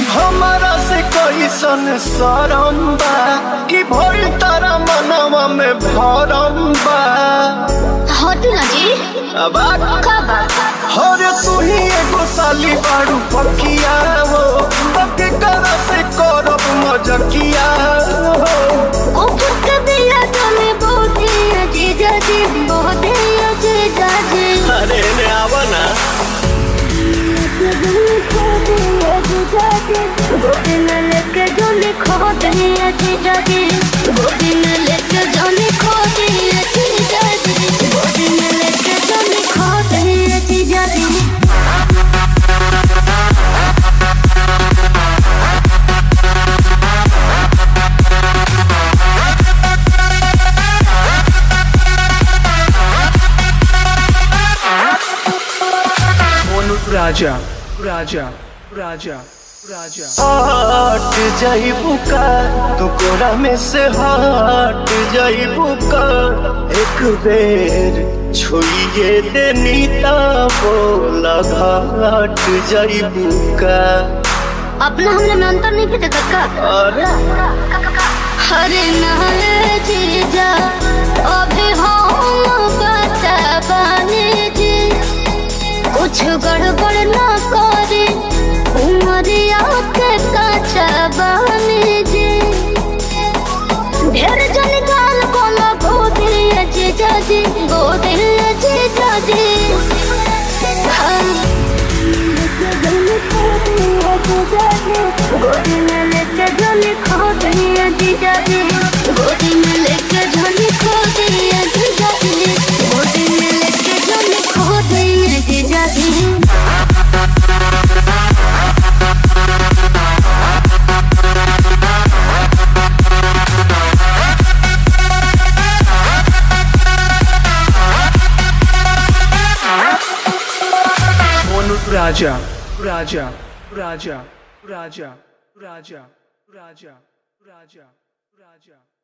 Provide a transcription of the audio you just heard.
हमारा से कैसन शरम बा कि भइल तारा मनवा में भरम बा। हट ना जी। अब हरे तू ही एगो साली बारू पकिया हो, तब करा से करब मजकिया हो। ओ फुक दिया तने बहुत जीजा जी, बहुत जीजा जी। अरे ने आवा ना गोदी में लेके जोली खो दिया जीजा जी, गोदी में लेके जोली खो दिया जीजा जी, गोदी में लेके जोली खो दिया जीजा जी। राजा राजा राजा राजा हट जाइबू का तू कोरा में से हट जाइबू का, एक बेर छुइए देनी ता बोला हट जाइबू का। अपना हमने में अंतर नहीं किया का। हरे नाले जीजा अभी हम बताबानी जी, कुछ गड़बड़ ना करे उमरिया के काचा बानी जी। ढेर जन गाल को ना गोदी जीजा जी, गोदी जीजा जी। गोदी में लेके झोली खो दिया जीजा जी, गोदी में लेके झोली खो दिया जीजा जी, गोदी में लेके झोली खो दिया जीजा जी। राजा राजा राजा राजा राजा राजा राजा राजा।